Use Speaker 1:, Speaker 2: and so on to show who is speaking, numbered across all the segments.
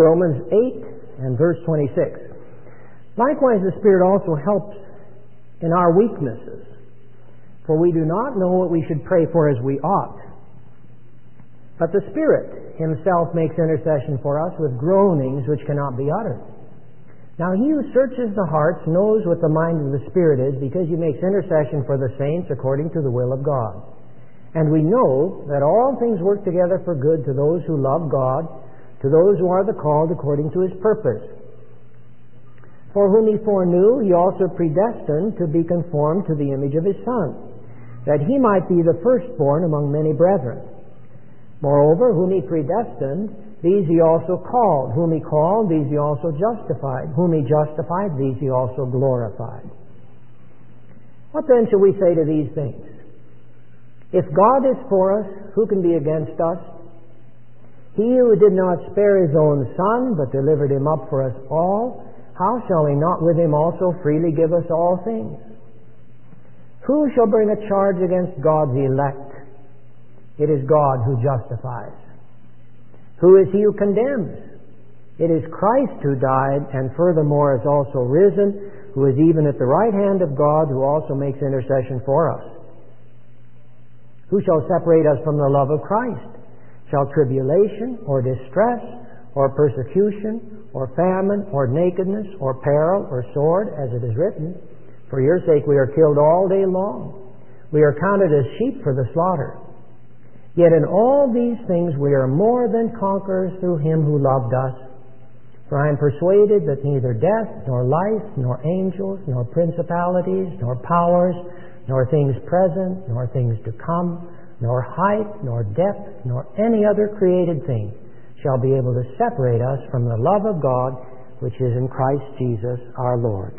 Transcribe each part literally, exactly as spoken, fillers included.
Speaker 1: Romans eight and verse twenty-six. Likewise, the Spirit also helps in our weaknesses, for we do not know what we should pray for as we ought. But the Spirit Himself makes intercession for us with groanings which cannot be uttered. Now He who searches the hearts knows what the mind of the Spirit is, because He makes intercession for the saints according to the will of God. And we know that all things work together for good to those who love God, to those who are the called according to His purpose. For whom He foreknew, He also predestined to be conformed to the image of His Son, that He might be the firstborn among many brethren. Moreover, whom He predestined, these He also called. Whom He called, these He also justified. Whom He justified, these He also glorified. What then shall we say to these things? If God is for us, who can be against us? He who did not spare His own Son, but delivered Him up for us all, how shall He not with Him also freely give us all things? Who shall bring a charge against God's elect? It is God who justifies. Who is he who condemns? It is Christ who died, and furthermore is also risen, who is even at the right hand of God, who also makes intercession for us. Who shall separate us from the love of Christ? Shall tribulation, or distress, or persecution, or famine, or nakedness, or peril, or sword, as it is written, for your sake we are killed all day long. We are counted as sheep for the slaughter. Yet in all these things we are more than conquerors through Him who loved us. For I am persuaded that neither death, nor life, nor angels, nor principalities, nor powers, nor things present, nor things to come, nor height, nor depth, nor any other created thing shall be able to separate us from the love of God which is in Christ Jesus our Lord.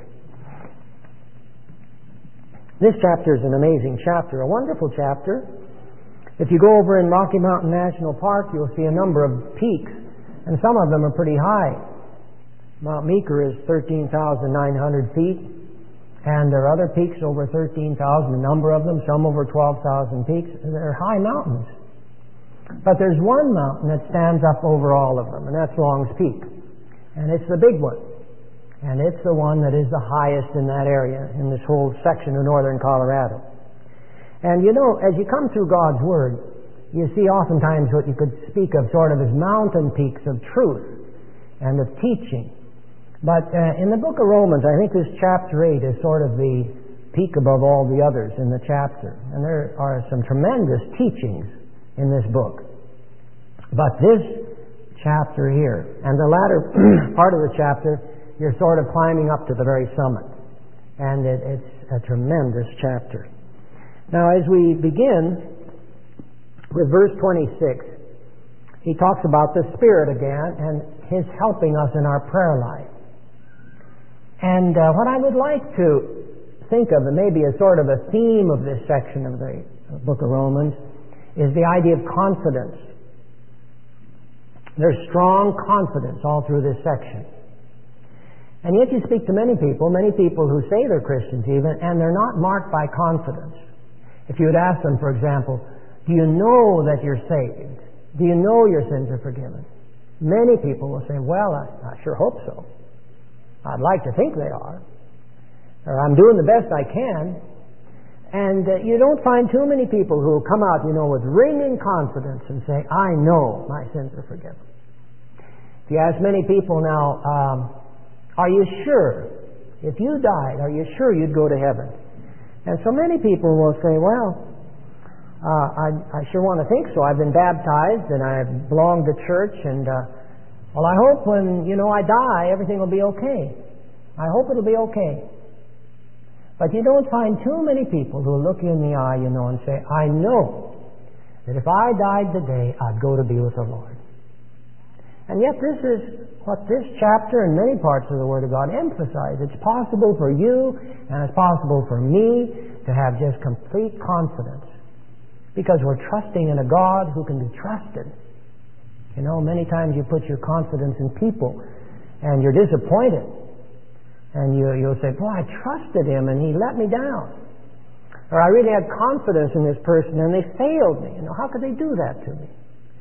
Speaker 1: This chapter is an amazing chapter, a wonderful chapter. If you go over in Rocky Mountain National Park, you'll see a number of peaks, and some of them are pretty high. Mount Meeker is thirteen thousand nine hundred feet, and there are other peaks over thirteen thousand, a number of them, some over twelve thousand peaks. They're high mountains. But there's one mountain that stands up over all of them, and that's Long's Peak. And it's the big one. And it's the one that is the highest in that area, in this whole section of northern Colorado. And you know, as you come through God's Word, you see oftentimes what you could speak of sort of as mountain peaks of truth and of teaching. But uh, in the book of Romans, I think this chapter eight is sort of the peak above all the others in the chapter. And there are some tremendous teachings in this book. But this chapter here, and the latter part of the chapter, you're sort of climbing up to the very summit. And it, it's a tremendous chapter. Now, as we begin with verse twenty-six, he talks about the Spirit again and His helping us in our prayer life. And uh, what I would like to think of, and maybe as sort of a theme of this section of the book of Romans, is the idea of confidence. There's strong confidence all through this section. And yet you speak to many people, many people who say they're Christians even, and they're not marked by confidence. If you would ask them, for example, do you know that you're saved? Do you know your sins are forgiven? Many people will say, well, I, I sure hope so. I'd like to think they are. Or I'm doing the best I can. And uh, you don't find too many people who come out, you know, with ringing confidence and say, I know my sins are forgiven. If you ask many people now, um, are you sure? If you died, are you sure you'd go to heaven? And so many people will say, well, uh, I, I sure want to think so. I've been baptized and I've belonged to church, and uh, well, I hope when, you know, I die, everything will be okay. I hope it'll be okay. But you don't find too many people who look you in the eye, you know, and say, I know that if I died today, I'd go to be with the Lord. And yet this is what this chapter and many parts of the Word of God emphasize. It's possible for you and it's possible for me to have just complete confidence because we're trusting in a God who can be trusted. You know, many times you put your confidence in people and you're disappointed. And you, you'll say, boy, I trusted him and he let me down. Or I really had confidence in this person and they failed me. You know, how could they do that to me?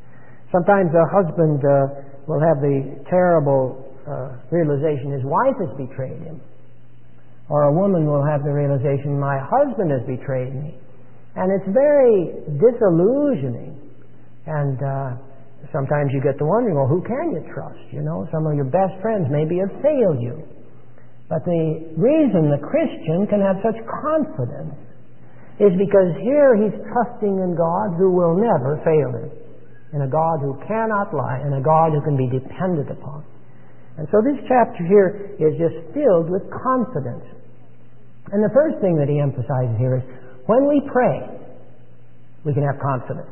Speaker 1: Sometimes a husband uh, will have the terrible uh, realization his wife has betrayed him. Or a woman will have the realization, my husband has betrayed me. And it's very disillusioning. And uh, sometimes you get to wondering, well, who can you trust? You know, some of your best friends maybe have failed you. But the reason the Christian can have such confidence is because here he's trusting in God who will never fail him, in a God who cannot lie, and a God who can be depended upon. And so this chapter here is just filled with confidence. And the first thing that he emphasizes here is, when we pray, we can have confidence.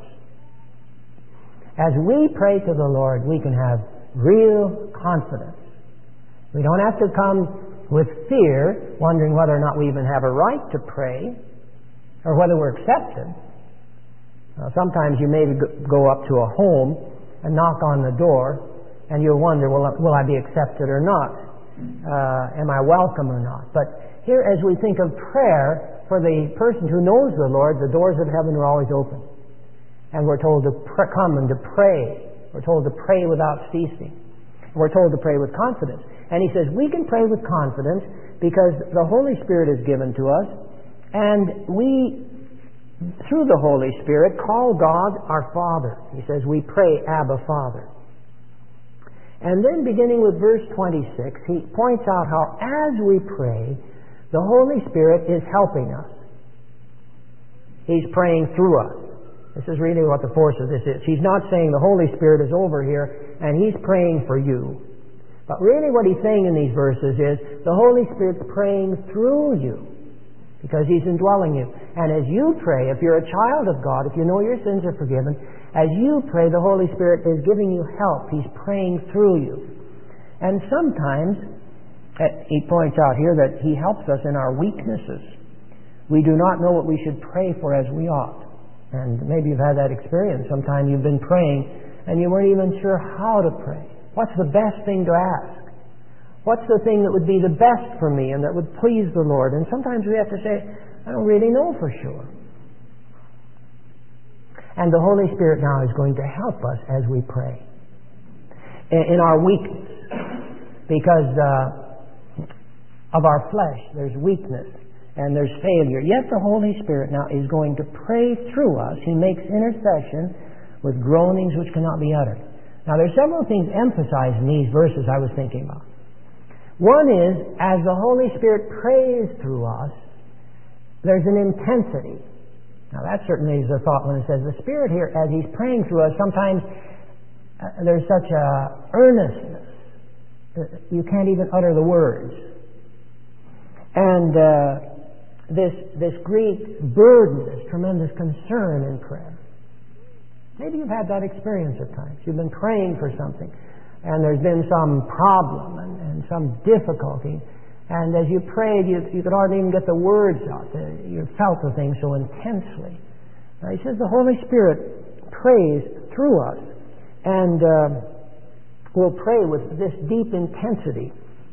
Speaker 1: As we pray to the Lord, we can have real confidence. We don't have to come with fear, wondering whether or not we even have a right to pray, or whether we're accepted. Now, sometimes you maybe go up to a home and knock on the door, and you'll wonder, will I, will I be accepted or not? Uh, am I welcome or not? But here, as we think of prayer, for the person who knows the Lord, the doors of heaven are always open. And we're told to pr- come and to pray. We're told to pray without ceasing. We're told to pray with confidence. And he says we can pray with confidence because the Holy Spirit is given to us, and we, through the Holy Spirit, call God our Father. He says we pray, Abba, Father. And then beginning with verse twenty-six, he points out how as we pray, the Holy Spirit is helping us. He's praying through us. This is really what the force of this is. He's not saying the Holy Spirit is over here and He's praying for you. But really what He's saying in these verses is the Holy Spirit's praying through you because He's indwelling you. And as you pray, if you're a child of God, if you know your sins are forgiven, as you pray, the Holy Spirit is giving you help. He's praying through you. And sometimes, he points out here that He helps us in our weaknesses. We do not know what we should pray for as we ought. And maybe you've had that experience. Sometime you've been praying and you weren't even sure how to pray. What's the best thing to ask? What's the thing that would be the best for me and that would please the Lord? And sometimes we have to say, I don't really know for sure. And the Holy Spirit now is going to help us as we pray in our weakness. Because uh, of our flesh, there's weakness and there's failure. Yet the Holy Spirit now is going to pray through us. He makes intercession with groanings which cannot be uttered. Now there's several things emphasized in these verses I was thinking about. One is, as the Holy Spirit prays through us, there's an intensity. Now that certainly is the thought when it says the Spirit here, as He's praying through us, sometimes uh, there's such a earnestness. You can't even utter the words. And uh, this this great burden, this tremendous concern in prayer. Maybe you've had that experience at times. You've been praying for something, and there's been some problem and, and some difficulty. And as you prayed, you, you could hardly even get the words out. You felt the thing so intensely. Now, he says the Holy Spirit prays through us, and uh, will pray with this deep intensity.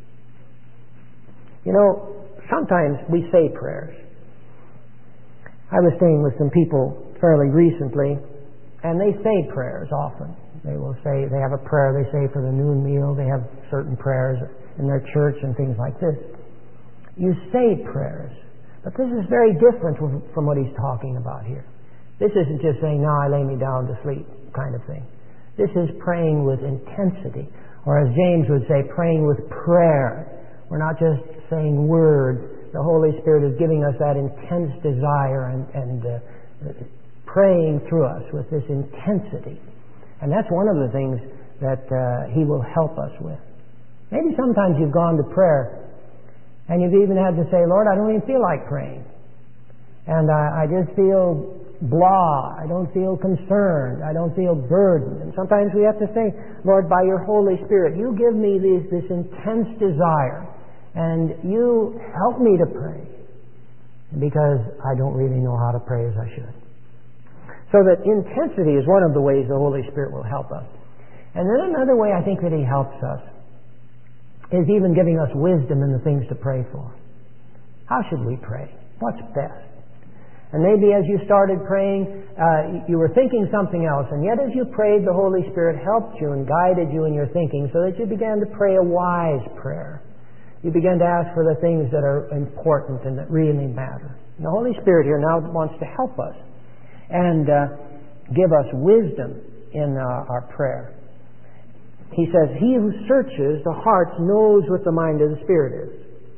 Speaker 1: You know, sometimes we say prayers. I was staying with some people fairly recently, and they say prayers often. They will say, they have a prayer they say for the noon meal. They have certain prayers in their church and things like this. You say prayers, but this is very different from what he's talking about here. This isn't just saying, now I lay me down to sleep kind of thing. This is praying with intensity, or as James would say, praying with prayer. We're not just saying words. The Holy Spirit is giving us that intense desire and, and uh, praying through us with this intensity. And that's one of the things that uh, He will help us with. Maybe sometimes you've gone to prayer and you've even had to say, Lord, I don't even feel like praying. And I, I just feel blah. I don't feel concerned. I don't feel burdened. And sometimes we have to say, Lord, by your Holy Spirit, you give me this, this intense desire, and you help me to pray, because I don't really know how to pray as I should. So that intensity is one of the ways the Holy Spirit will help us. And then another way I think that He helps us is even giving us wisdom in the things to pray for. How should we pray? What's best? And maybe as you started praying, uh, you were thinking something else. And yet as you prayed, the Holy Spirit helped you and guided you in your thinking so that you began to pray a wise prayer. You began to ask for the things that are important and that really matter. And the Holy Spirit here now wants to help us and uh, give us wisdom in uh, our prayer. He says, "He who searches the hearts knows what the mind of the Spirit is.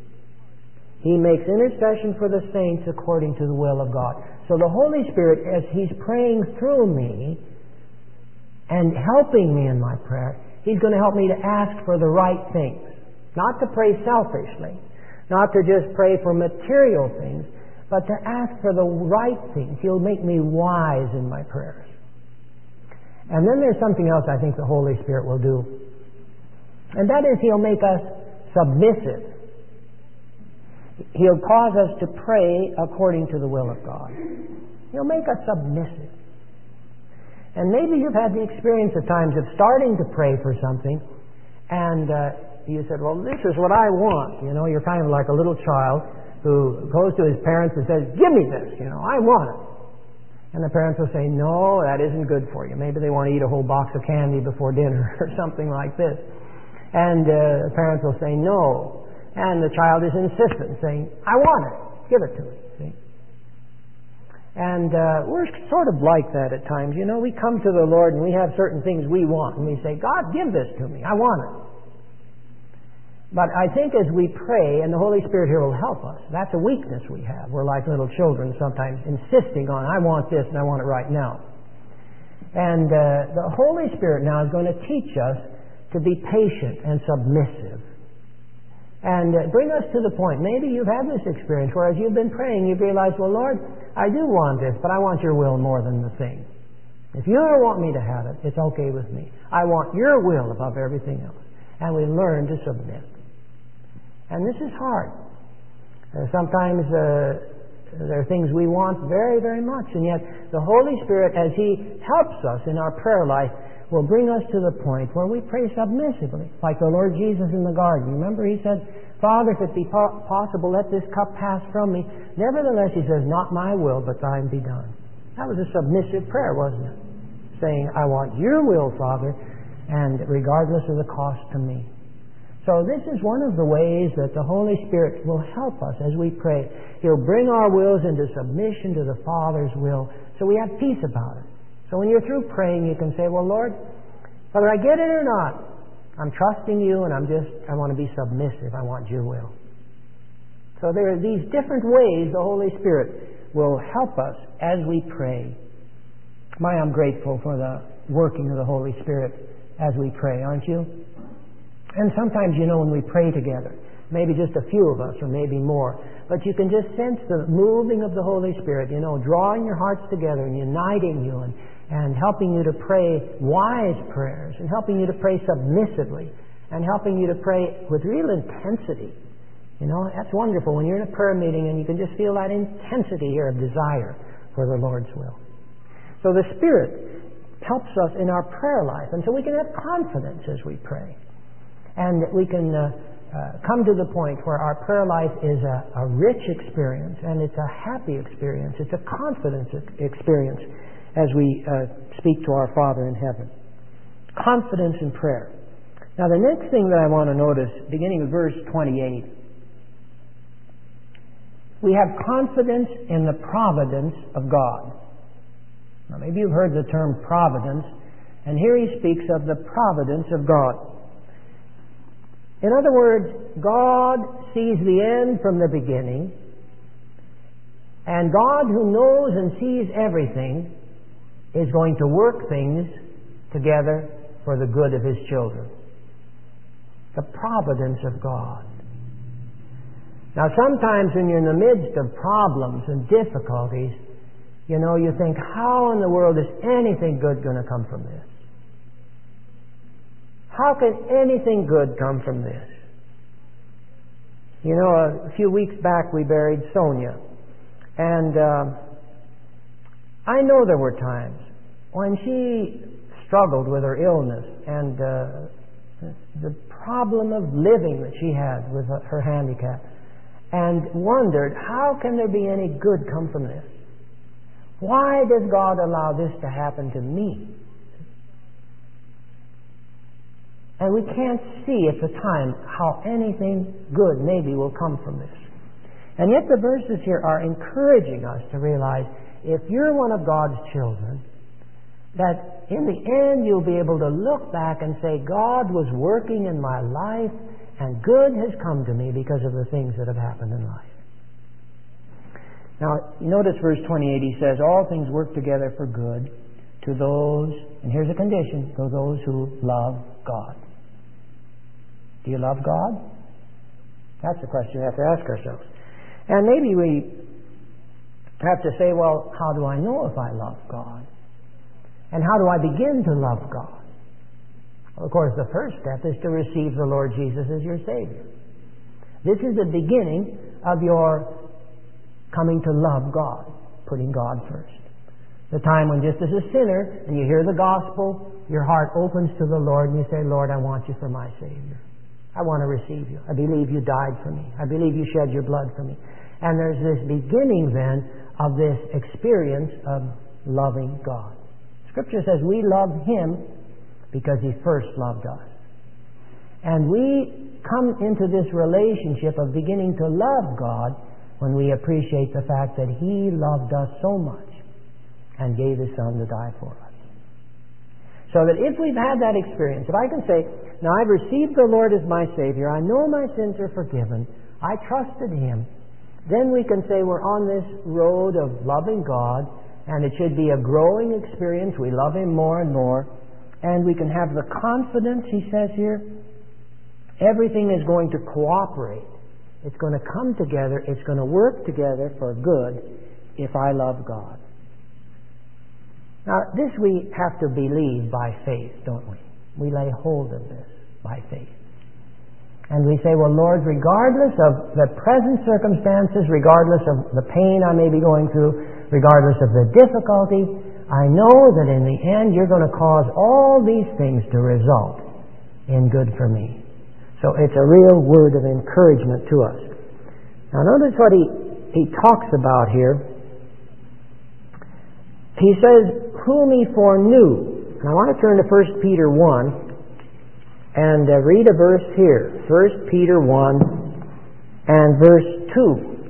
Speaker 1: He makes intercession for the saints according to the will of God." So the Holy Spirit, as He's praying through me and helping me in my prayer, He's going to help me to ask for the right things. Not to pray selfishly, not to just pray for material things, but to ask for the right things. He'll make me wise in my prayers. And then there's something else I think the Holy Spirit will do. And that is He'll make us submissive. He'll cause us to pray according to the will of God. He'll make us submissive. And maybe you've had the experience at times of starting to pray for something, and uh, you said, "Well, this is what I want." You know, you're kind of like a little child who goes to his parents and says, "Give me this, you know, I want it." And the parents will say, "No, that isn't good for you." Maybe they want to eat a whole box of candy before dinner or something like this. And uh, the parents will say, "No." And the child is insistent, saying, "I want it. Give it to me." See? And uh, we're sort of like that at times. You know, we come to the Lord and we have certain things we want. And we say, "God, give this to me. I want it." But I think as we pray, and the Holy Spirit here will help us, that's a weakness we have. We're like little children sometimes insisting on, "I want this and I want it right now." And uh, the Holy Spirit now is going to teach us to be patient and submissive. And uh, bring us to the point. Maybe you've had this experience where as you've been praying, you've realized, "Well, Lord, I do want this, but I want your will more than the thing. If you ever want me to have it, it's okay with me. I want your will above everything else." And we learn to submit. And this is hard. Uh, sometimes uh, there are things we want very, very much, and yet the Holy Spirit, as He helps us in our prayer life, will bring us to the point where we pray submissively, like the Lord Jesus in the garden. Remember, He said, "Father, if it be po- possible, let this cup pass from me. Nevertheless," He says, "not my will, but thine be done." That was a submissive prayer, wasn't it? Saying, "I want your will, Father, and regardless of the cost to me." So this is one of the ways that the Holy Spirit will help us as we pray. He'll bring our wills into submission to the Father's will, so we have peace about it. So when you're through praying, you can say, "Well, Lord, whether I get it or not, I'm trusting you and I'm just, I want to be submissive. I want your will." So there are these different ways the Holy Spirit will help us as we pray. My, I'm grateful for the working of the Holy Spirit as we pray, aren't you? And sometimes, you know, when we pray together, maybe just a few of us or maybe more, but you can just sense the moving of the Holy Spirit, you know, drawing your hearts together and uniting you and, and helping you to pray wise prayers and helping you to pray submissively and helping you to pray with real intensity. You know, that's wonderful when you're in a prayer meeting and you can just feel that intensity here of desire for the Lord's will. So the Spirit helps us in our prayer life, and so we can have confidence as we pray. And we can uh, uh, come to the point where our prayer life is a, a rich experience, and it's a happy experience. It's a confidence experience as we uh, speak to our Father in heaven. Confidence in prayer. Now the next thing that I want to notice, beginning with verse twenty-eight, we have confidence in the providence of God. Now maybe you've heard the term providence, and here he speaks of the providence of God. In other words, God sees the end from the beginning, and God, who knows and sees everything, is going to work things together for the good of His children. The providence of God. Now sometimes when you're in the midst of problems and difficulties, you know, you think, how in the world is anything good going to come from this? How can anything good come from this? You know, a few weeks back we buried Sonia. And uh, I know there were times when she struggled with her illness and uh, the problem of living that she had with her handicap, and wondered, how can there be any good come from this? Why does God allow this to happen to me? And we can't see at the time how anything good maybe will come from this. And yet the verses here are encouraging us to realize if you're one of God's children, that in the end you'll be able to look back and say, God was working in my life and good has come to me because of the things that have happened in life. Now, notice verse twenty-eight, he says, all things work together for good to those, and here's a condition, to those who love God. Do you love God? That's the question we have to ask ourselves. And maybe we have to say, well, how do I know if I love God? And how do I begin to love God? Well, of course, the first step is to receive the Lord Jesus as your Savior. This is the beginning of your coming to love God, putting God first. The time when just as a sinner, and you hear the gospel, your heart opens to the Lord and you say, Lord, I want you for my Savior. I want to receive you. I believe you died for me. I believe you shed your blood for me. And there's this beginning then of this experience of loving God. Scripture says we love Him because He first loved us. And we come into this relationship of beginning to love God when we appreciate the fact that He loved us so much and gave His Son to die for us. So that if we've had that experience, if I can say, now I've received the Lord as my Savior, I know my sins are forgiven, I trusted Him, then we can say we're on this road of loving God, and it should be a growing experience. We love Him more and more, and we can have the confidence, he says here, everything is going to cooperate. It's going to come together, it's going to work together for good if I love God. Now, this we have to believe by faith, don't we? We lay hold of this by faith. And we say, well, Lord, regardless of the present circumstances, regardless of the pain I may be going through, regardless of the difficulty, I know that in the end you're going to cause all these things to result in good for me. So it's a real word of encouragement to us. Now notice what he, he talks about here. He says, whom He foreknew. And I want to turn to First Peter one and uh, read a verse here. First Peter one and verse two.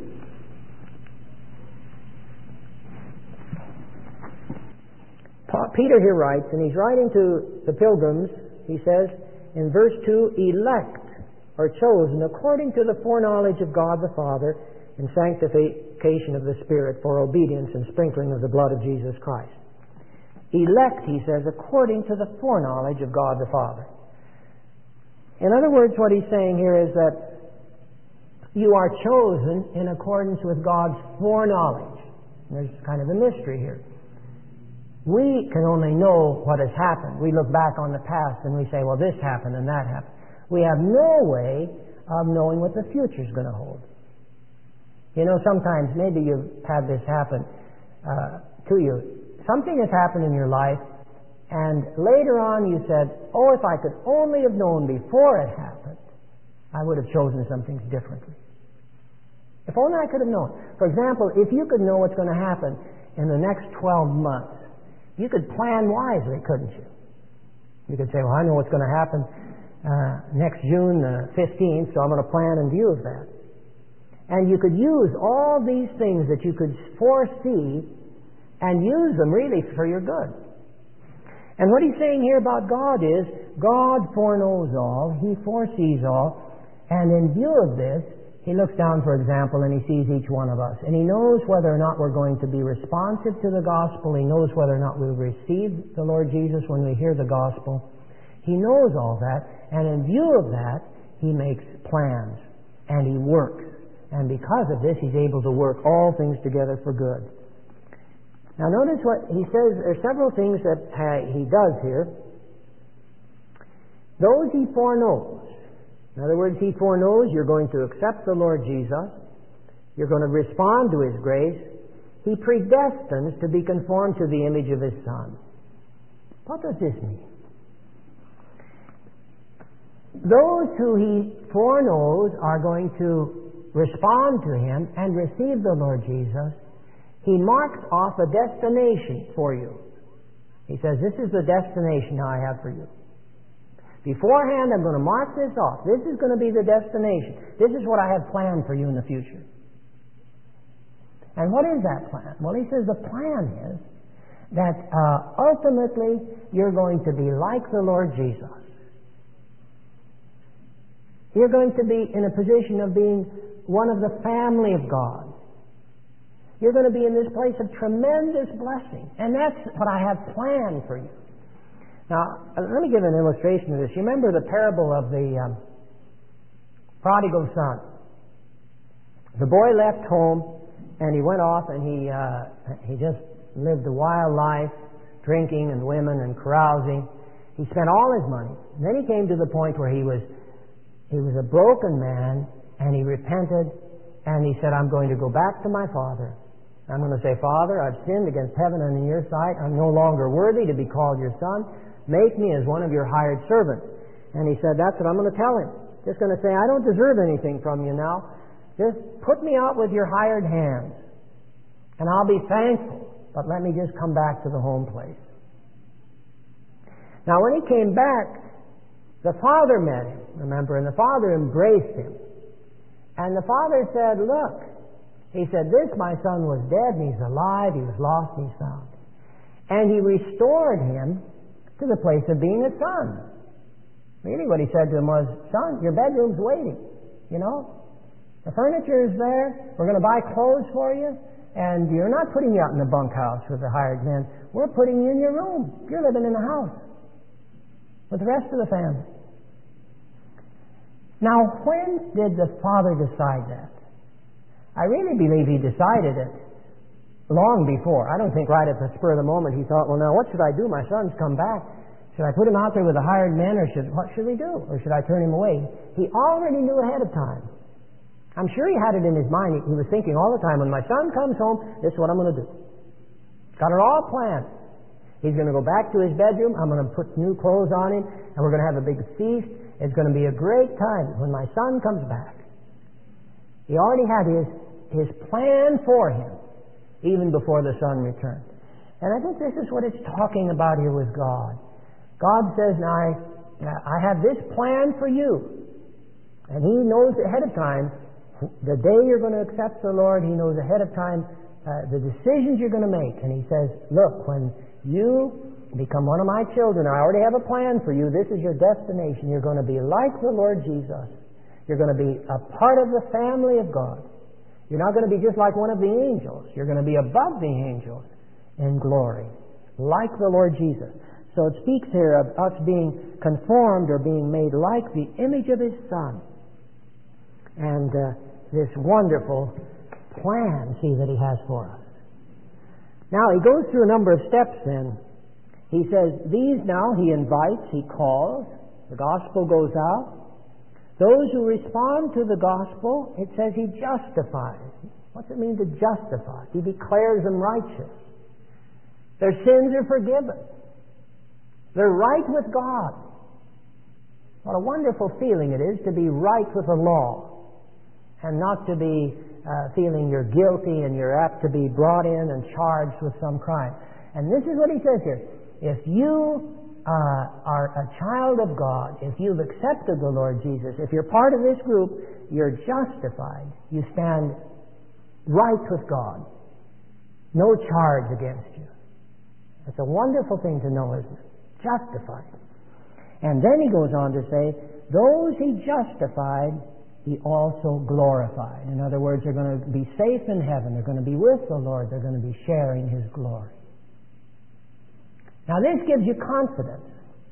Speaker 1: Peter here writes, and he's writing to the pilgrims, he says in verse two, elect or chosen according to the foreknowledge of God the Father and sanctification of the Spirit for obedience and sprinkling of the blood of Jesus Christ. Elect, he says, according to the foreknowledge of God the Father. In other words, what he's saying here is that you are chosen in accordance with God's foreknowledge. There's kind of a mystery here. We can only know what has happened. We look back on the past and we say, well, this happened and that happened. We have no way of knowing what the future is going to hold. You know, sometimes maybe you've had this happen uh, to you. Something has happened in your life, and later on you said, oh, if I could only have known before it happened, I would have chosen some things differently. If only I could have known. For example, if you could know what's going to happen in the next twelve months, you could plan wisely, couldn't you? You could say, well, I know what's going to happen uh, next June the fifteenth, so I'm going to plan in view of that. And you could use all these things that you could foresee and use them really for your good. And what he's saying here about God is, God foreknows all, He foresees all, and in view of this, He looks down, for example, and He sees each one of us. And He knows whether or not we're going to be responsive to the gospel. He knows whether or not we'll receive the Lord Jesus when we hear the gospel. He knows all that, and in view of that, He makes plans, and He works. And because of this, He's able to work all things together for good. Now notice what he says. There are several things that uh, he does here. Those He foreknows. In other words, He foreknows you're going to accept the Lord Jesus. You're going to respond to His grace. He predestines to be conformed to the image of His Son. What does this mean? Those who He foreknows are going to respond to Him and receive the Lord Jesus. He marks off a destination for you. He says, this is the destination I have for you. Beforehand, I'm going to mark this off. This is going to be the destination. This is what I have planned for you in the future. And what is that plan? Well, he says the plan is that uh, ultimately you're going to be like the Lord Jesus. You're going to be in a position of being one of the family of God. You're going to be in this place of tremendous blessing. And that's what I have planned for you. Now, let me give an illustration of this. You remember the parable of the um, prodigal son. The boy left home and he went off and he uh, he just lived a wild life, drinking and women and carousing. He spent all his money. And then he came to the point where he was he was a broken man, and he repented, and he said, I'm going to go back to my father. I'm going to say, Father, I've sinned against heaven and in your sight. I'm no longer worthy to be called your son. Make me as one of your hired servants. And he said, that's what I'm going to tell him. Just going to say, I don't deserve anything from you now. Just put me out with your hired hands, and I'll be thankful. But let me just come back to the home place. Now, when he came back, the father met him, remember, and the father embraced him. And the father said, look, he said, this my son was dead, and he's alive, he was lost, and he's found. And he restored him to the place of being a son. Really, what he said to him was, son, your bedroom's waiting, you know. The furniture is there, we're going to buy clothes for you, and you're not putting you out in the bunkhouse with the hired men. We're putting you in your room. You're living in the house with the rest of the family. Now, when did the father decide that? I really believe he decided it long before. I don't think right at the spur of the moment he thought, well, now, what should I do? My son's come back. Should I put him out there with the hired men, or should, what should we do? Or should I turn him away? He already knew ahead of time. I'm sure he had it in his mind. He was thinking all the time, when my son comes home, this is what I'm going to do. Got it all planned. He's going to go back to his bedroom. I'm going to put new clothes on him, and we're going to have a big feast. It's going to be a great time when my son comes back. He already had his, his plan for him, even before the son returned. And I think this is what it's talking about here with God. God says, now, I, I have this plan for you. And He knows ahead of time the day you're going to accept the Lord. He knows ahead of time uh, the decisions you're going to make. And He says, look, when you become one of my children, I already have a plan for you. This is your destination. You're going to be like the Lord Jesus. You're going to be a part of the family of God. You're not going to be just like one of the angels. You're going to be above the angels in glory, like the Lord Jesus. So it speaks here of us being conformed or being made like the image of His Son. And uh, this wonderful plan, see, that He has for us. Now, He goes through a number of steps then. He says, these now He invites, He calls, the gospel goes out. Those who respond to the gospel, it says He justifies. What's it mean to justify? He declares them righteous. Their sins are forgiven. They're right with God. What a wonderful feeling it is to be right with the law and not to be uh, feeling you're guilty and you're apt to be brought in and charged with some crime. And this is what he says here. If you uh, are a child of God, if you've accepted the Lord Jesus, if you're part of this group, you're justified. You stand right with God. No charge against you. It's a wonderful thing to know, isn't it? Justified. And then he goes on to say, those He justified, He also glorified. In other words, they're going to be safe in heaven. They're going to be with the Lord. They're going to be sharing His glory. Now this gives you confidence.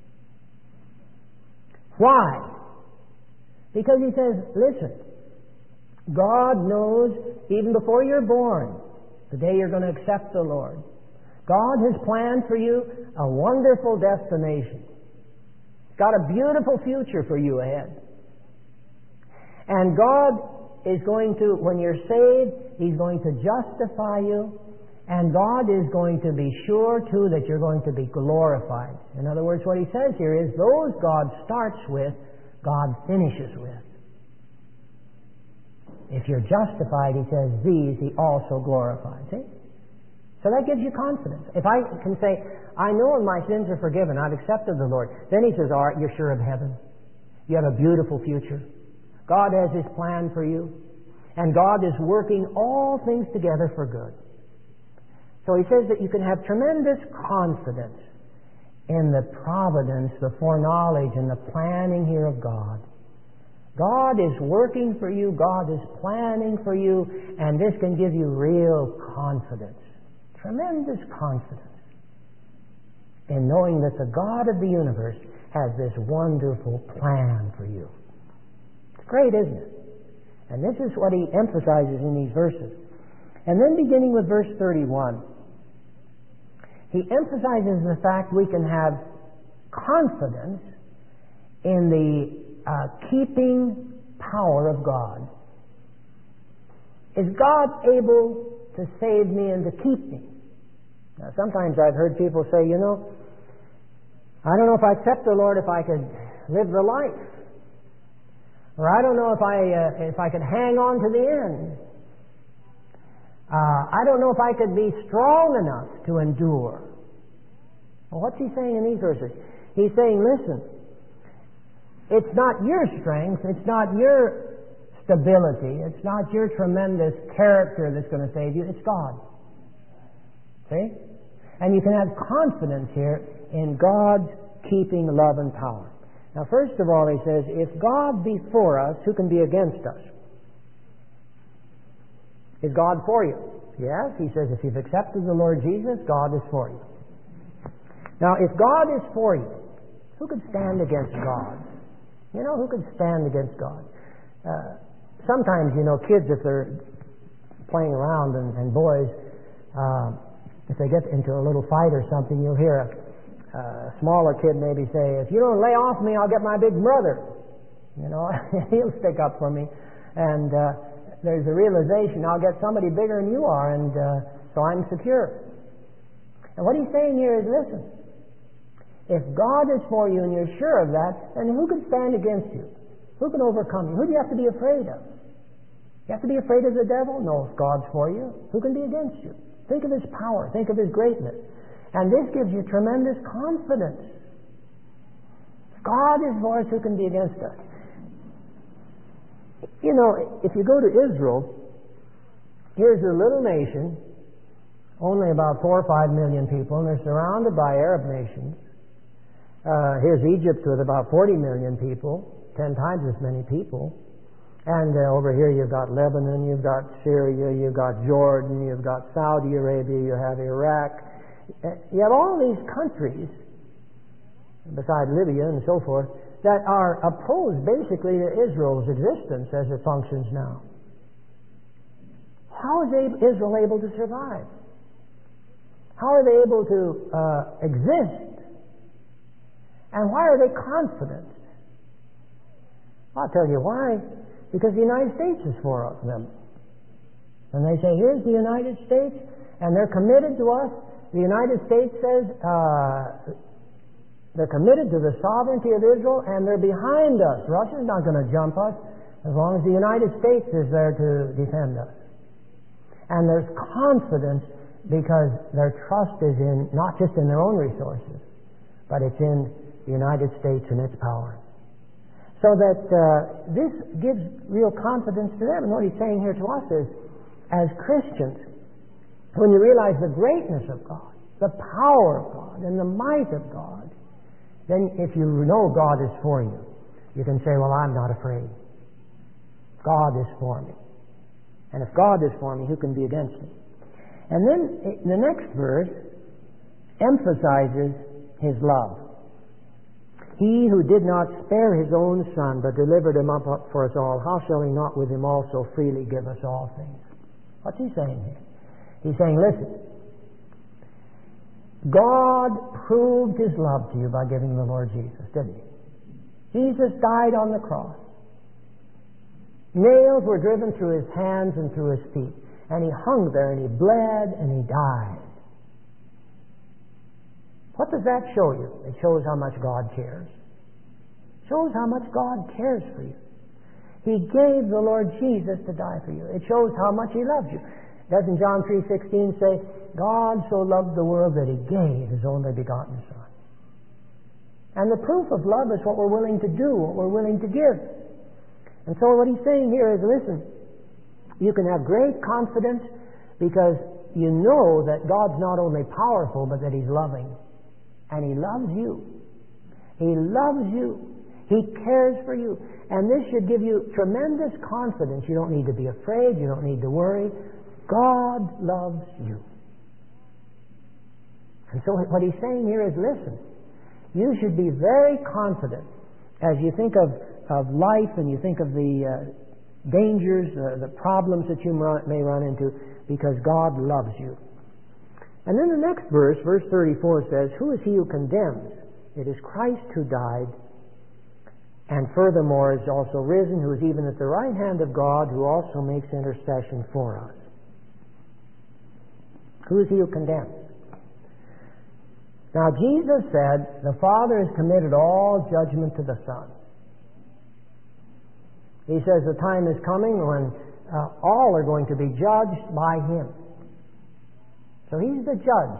Speaker 1: Why? Because He says, listen, God knows even before you're born, the day you're going to accept the Lord, God has planned for you a wonderful destination. He's got a beautiful future for you ahead. And God is going to, when you're saved, He's going to justify you. And God is going to be sure, too, that you're going to be glorified. In other words, what He says here is, those God starts with, God finishes with. If you're justified, He says, these He also glorifies. See? So that gives you confidence. If I can say, I know my sins are forgiven, I've accepted the Lord, then He says, all right, you're sure of heaven. You have a beautiful future. God has His plan for you. And God is working all things together for good. So He says that you can have tremendous confidence in the providence, the foreknowledge, and the planning here of God. God is working for you, God is planning for you, and this can give you real confidence. Tremendous confidence in knowing that the God of the universe has this wonderful plan for you. It's great, isn't it? And this is what he emphasizes in these verses. And then beginning with verse thirty-one, he emphasizes the fact we can have confidence in the uh, keeping power of God. Is God able to save me and to keep me? Now, sometimes I've heard people say, you know, I don't know if I accept the Lord if I could live the life. Or I don't know if I uh, if I could hang on to the end. Uh, I don't know if I could be strong enough to endure. Well, what's he saying in these verses? He's saying, listen, it's not your strength, it's not your stability, it's not your tremendous character that's going to save you, it's God. See? And you can have confidence here in God's keeping love and power. Now, first of all, he says, if God be for us, who can be against us? Is God for you? Yes, he says, if you've accepted the Lord Jesus, God is for you. Now, if God is for you, who could stand against God? You know, who could stand against God? Uh, sometimes, you know, kids, if they're playing around, and, and boys, uh, if they get into a little fight or something, you'll hear a, a smaller kid maybe say, if you don't lay off me, I'll get my big brother. You know, he'll stick up for me. And uh, there's a realization, I'll get somebody bigger than you are, and uh, so I'm secure. And what he's saying here is, listen, if God is for you and you're sure of that, then who can stand against you? Who can overcome you? Who do you have to be afraid of? You have to be afraid of the devil? No, if God's for you, who can be against you? Think of His power. Think of His greatness. And this gives you tremendous confidence. If God is for us, who can be against us? You know, if you go to Israel, here's a little nation, only about four or five million people, and they're surrounded by Arab nations. Uh, here's Egypt with about forty million people, ten times as many people. And uh, over here you've got Lebanon, you've got Syria, you've got Jordan, you've got Saudi Arabia, you have Iraq. You have all these countries, beside Libya and so forth, that are opposed basically to Israel's existence as it functions now. How is Israel able to survive? How are they able to uh, exist? And why are they confident? I'll tell you why. Because the United States is for them. And they say, here's the United States, and they're committed to us. The United States says uh, they're committed to the sovereignty of Israel, and they're behind us. Russia's not going to jump us as long as the United States is there to defend us. And there's confidence because their trust is in not just in their own resources, but it's in the United States and its power. So that uh, this gives real confidence to them. And what he's saying here to us is, as Christians, when you realize the greatness of God, the power of God, and the might of God, then if you know God is for you, you can say, well, I'm not afraid. God is for me. And if God is for me, who can be against me? And then the next verse emphasizes His love. He who did not spare His own Son, but delivered Him up for us all, how shall He not with Him also freely give us all things? What's He saying here? He's saying, listen, God proved His love to you by giving the Lord Jesus, didn't He? Jesus died on the cross. Nails were driven through His hands and through His feet. And He hung there and He bled and He died. What does that show you? It shows how much God cares. It shows how much God cares for you. He gave the Lord Jesus to die for you. It shows how much He loves you. Doesn't John three sixteen say, God so loved the world that He gave His only begotten Son. And the proof of love is what we're willing to do, what we're willing to give. And so what He's saying here is, listen, you can have great confidence because you know that God's not only powerful, but that He's loving. And He loves you. He loves you. He cares for you. And this should give you tremendous confidence. You don't need to be afraid. You don't need to worry. God loves you. And so what He's saying here is, listen, you should be very confident as you think of, of life and you think of the uh, dangers, uh, the problems that you may run into, because God loves you. And then the next verse, verse thirty-four, says, who is he who condemns? It is Christ who died, and furthermore is also risen, who is even at the right hand of God, who also makes intercession for us. Who is he who condemns? Now, Jesus said, the Father has committed all judgment to the Son. He says the time is coming when uh, all are going to be judged by Him. So He's the judge.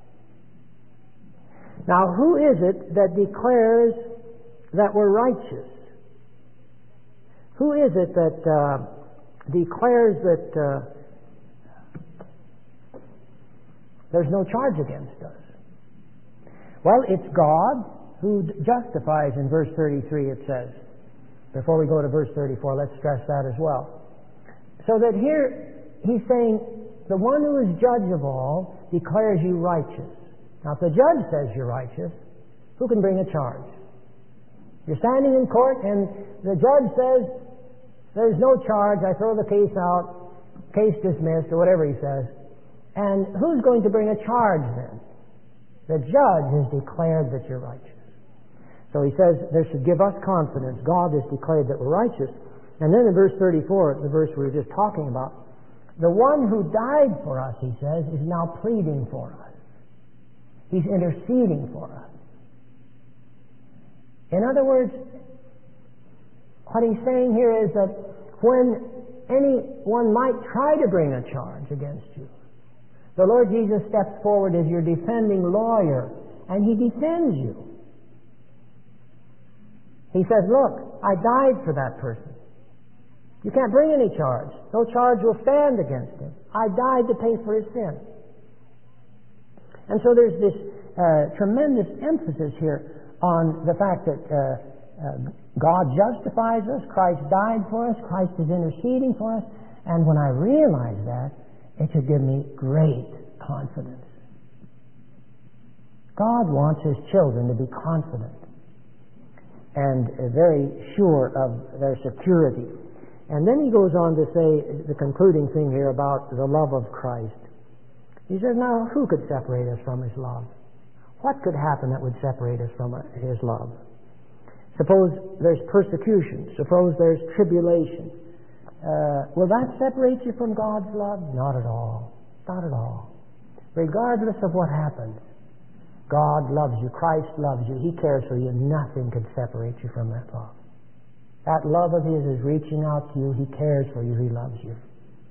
Speaker 1: Now, who is it that declares that we're righteous? Who is it that uh, declares that uh, there's no charge against us? Well, it's God who justifies in verse thirty-three, it says. Before we go to verse thirty-four, let's stress that as well. So that here He's saying, the one who is judge of all declares you righteous. Now, if the judge says you're righteous, who can bring a charge? You're standing in court and the judge says, there's no charge, I throw the case out, case dismissed, or whatever he says. And who's going to bring a charge then? The judge has declared that you're righteous. So he says this should give us confidence. God has declared that we're righteous. And then in verse thirty-four, the verse we were just talking about, the one who died for us, he says, is now pleading for us. He's interceding for us. In other words, what he's saying here is that when anyone might try to bring a charge against you, the Lord Jesus steps forward as your defending lawyer, and He defends you. He says, look, I died for that person. You can't bring any charge. No charge will stand against him. I died to pay for his sin. And so there's this uh, tremendous emphasis here on the fact that uh, uh, God justifies us, Christ died for us, Christ is interceding for us, and when I realize that, it should give me great confidence. God wants His children to be confident and uh, very sure of their security. And then he goes on to say the concluding thing here about the love of Christ. He says, now, who could separate us from His love? What could happen that would separate us from His love? Suppose there's persecution. Suppose there's tribulation. Uh, will that separate you from God's love? Not at all. Not at all. Regardless of what happens, God loves you. Christ loves you. He cares for you. Nothing can separate you from that love. That love of His is reaching out to you. He cares for you. He loves you.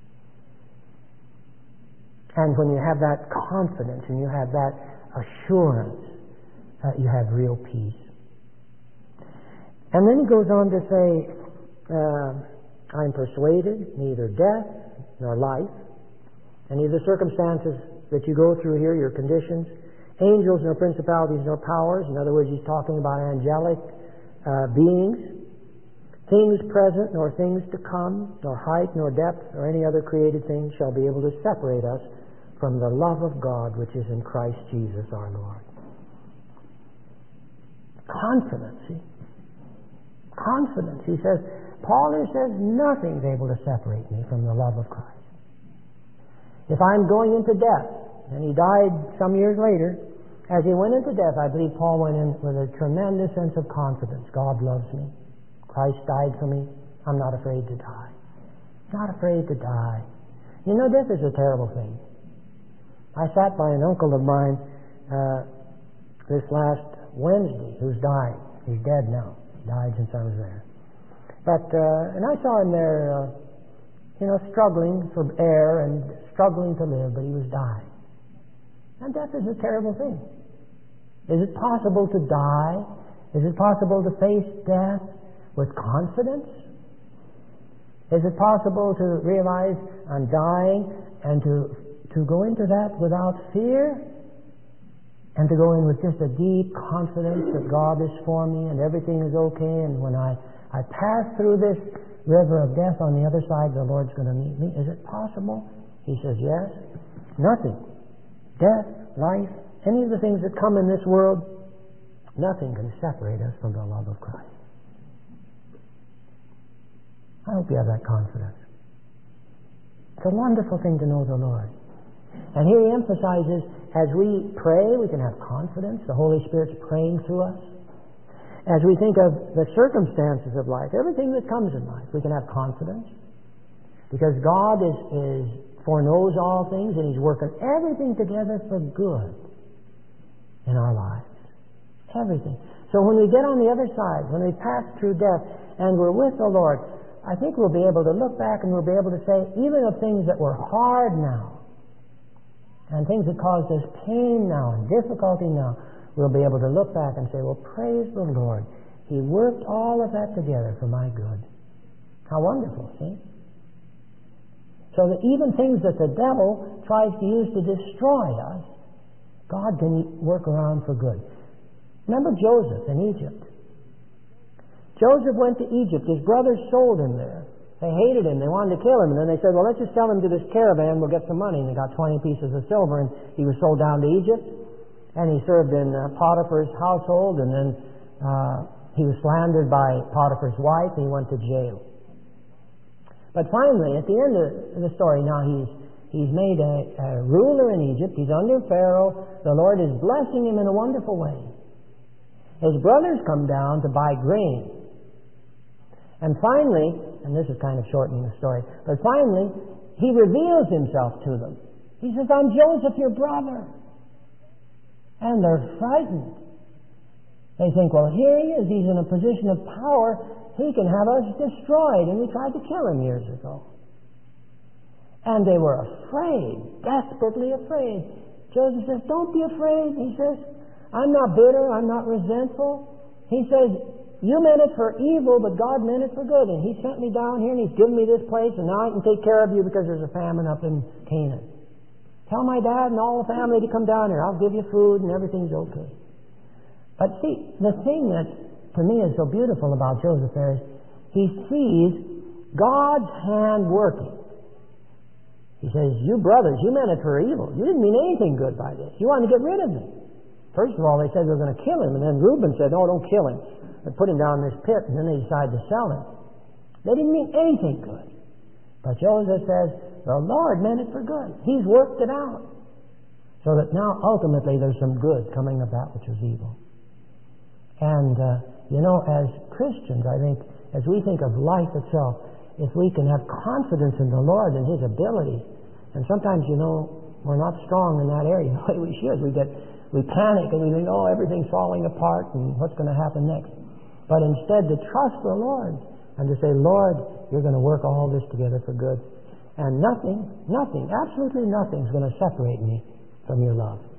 Speaker 1: And when you have that confidence and you have that assurance, uh, you have real peace. And then he goes on to say, uh, I'm persuaded neither death nor life, any of the circumstances that you go through here, your conditions, angels nor principalities nor powers, in other words, he's talking about angelic uh, beings, things present nor things to come, nor height nor depth or any other created thing shall be able to separate us from the love of God which is in Christ Jesus our Lord. Confidence, see? Confidence. He says, Paul here says, nothing's able to separate me from the love of Christ. If I'm going into death, and he died some years later, as he went into death, I believe Paul went in with a tremendous sense of confidence. God loves me. Christ died for me. I'm not afraid to die. Not afraid to die. You know, death is a terrible thing. I sat by an uncle of mine uh, this last Wednesday who's died. He's dead now. He died since I was there. But, uh, and I saw him there, uh, you know, struggling for air and struggling to live, but he was dying. And death is a terrible thing. Is it possible to die? Is it possible to face death with confidence? Is it possible to realize I'm dying and to, to go into that without fear? And to go in with just a deep confidence that God is for me and everything is okay, and when I, I pass through this river of death on the other side, the Lord's going to meet me. Is it possible? He says, yes. Nothing. Death, life, any of the things that come in this world, nothing can separate us from the love of Christ. I hope you have that confidence. It's a wonderful thing to know the Lord. And here he emphasizes, as we pray, we can have confidence. The Holy Spirit's praying through us. As we think of the circumstances of life, everything that comes in life, we can have confidence. Because God is, is foreknows all things, and He's working everything together for good in our lives. Everything. So when we get on the other side, when we pass through death, and we're with the Lord, I think we'll be able to look back and we'll be able to say, even of things that were hard now, and things that caused us pain now and difficulty now, we'll be able to look back and say, well, praise the Lord. He worked all of that together for my good. How wonderful, see? So that even things that the devil tries to use to destroy us, God can work around for good. Remember Joseph in Egypt. Joseph went to Egypt. His brothers sold him there. They hated him. They wanted to kill him. And then they said, well, let's just sell him to this caravan. We'll get some money. And they got twenty pieces of silver. And he was sold down to Egypt. And he served in uh, Potiphar's household. And then uh, he was slandered by Potiphar's wife. And he went to jail. But finally, at the end of the story, now he's he's made a, a ruler in Egypt. He's under Pharaoh. The Lord is blessing him in a wonderful way. His brothers come down to buy grain. And finally, and this is kind of shortening the story, but finally, he reveals himself to them. He says, I'm Joseph, your brother. And they're frightened. They think, well, here he is. He's in a position of power. He can have us destroyed. And we tried to kill him years ago. And they were afraid, desperately afraid. Joseph says, don't be afraid. He says, I'm not bitter. I'm not resentful. He says, you meant it for evil, but God meant it for good. And He sent me down here, and He's given me this place, and now I can take care of you because there's a famine up in Canaan. Tell my dad and all the family to come down here. I'll give you food, and everything's okay. But see, the thing that, to me, is so beautiful about Joseph there is he sees God's hand working. He says, you brothers, you meant it for evil. You didn't mean anything good by this. You wanted to get rid of me. First of all, they said they were going to kill him, and then Reuben said, no, don't kill him. They put him down in this pit, and then they decided to sell him. They didn't mean anything good. But Joseph says, the Lord meant it for good. He's worked it out. So that now, ultimately, there's some good coming of that which was evil. And, uh, you know, as Christians, I think, as we think of life itself, if we can have confidence in the Lord and His ability, and sometimes, you know, we're not strong in that area the way we should. We get, we panic and we think, oh, everything's falling apart and what's going to happen next? But instead to trust the Lord and to say, Lord, you're going to work all this together for good. And nothing, nothing, absolutely nothing is going to separate me from your love.